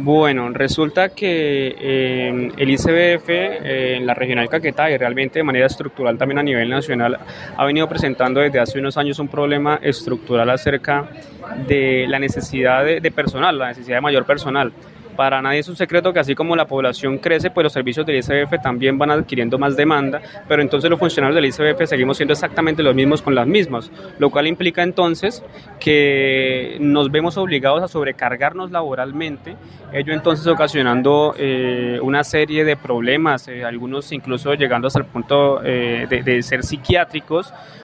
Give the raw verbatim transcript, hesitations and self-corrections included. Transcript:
Bueno, resulta que eh, el I C B F eh, en la regional Caquetá y realmente de manera estructural también a nivel nacional ha venido presentando desde hace unos años un problema estructural acerca de la necesidad de, de personal, la necesidad de mayor personal. Para nadie es un secreto que así como la población crece, pues los servicios del I C B F también van adquiriendo más demanda, pero entonces los funcionarios del I C B F seguimos siendo exactamente los mismos con las mismas, lo cual implica entonces que nos vemos obligados a sobrecargarnos laboralmente, ello entonces ocasionando eh, una serie de problemas, eh, algunos incluso llegando hasta el punto eh, de, de ser psiquiátricos,